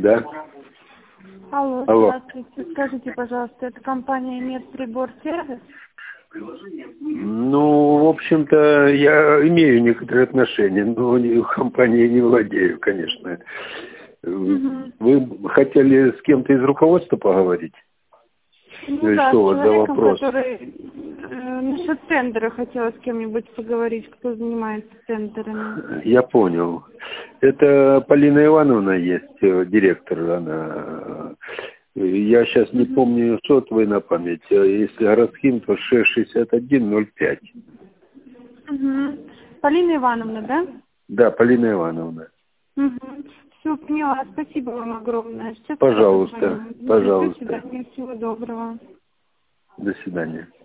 Да? Алло, Алло. здравствуйте. Скажите, пожалуйста, это компания Медприбор-сервис? Ну, в общем-то, я имею некоторые отношения, но компанией не владею, конечно. Вы хотели с кем-то из руководства поговорить? Ну Или да, что с у вас за человеком, вопрос? который насчет тендера хотела с кем-нибудь поговорить, кто занимается тендерами. Я понял. Это Полина Ивановна есть, директор, она. Я сейчас не помню сотовый на память. Если городским, то 66105. Полина Ивановна, да? Да, Полина Ивановна. Все, поняла. Спасибо вам огромное. Сейчас Пожалуйста, позвоню. пожалуйста. До свидания. Всего доброго. До свидания.